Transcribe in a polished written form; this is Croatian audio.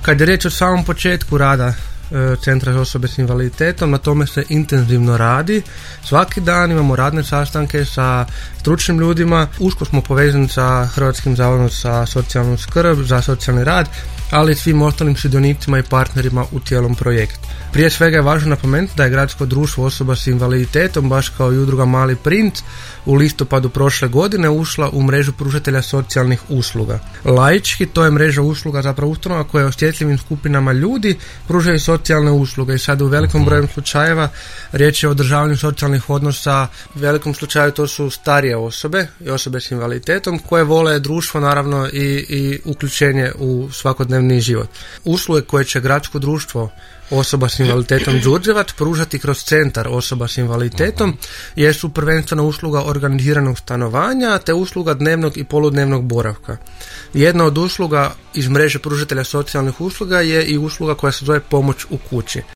Kad je riječ o samom početku rada Centra za osobe s invaliditetom, na tome se intenzivno radi. Svaki dan imamo radne sastanke sa stručnim ljudima, usko smo povezani sa Hrvatskim zavodom za socijalnu skrb, za socijalni rad, ali i svim ostalim sudionicima i partnerima u cijelom projektu. Prije svega je važno napomenuti da je Gradsko društvo osoba s invaliditetom, baš kao i udruga Mali princ, u listopadu prošle godine ušla u mrežu pružatelja socijalnih usluga. Laički to je mreža usluga, zapravo ustanova koja osjetljivim skupinama ljudi pružaju socijalne usluge i sad u velikom broju slučajeva riječ je o održavanju socijalnih odnosa. U velikom slučaju to su starije osobe i osobe s invaliditetom koje vole društvo naravno i uključenje u svakodnevni život. Usluge koje će Gradsko društvo osoba s invaliditetom Đurđevac pružati kroz Centar osoba s invaliditetom jesu prvenstveno usluga organiziranog stanovanja te usluga dnevnog i poludnevnog boravka. Jedna od usluga iz mreže pružatelja socijalnih usluga je i usluga koja se zove pomoć u kući.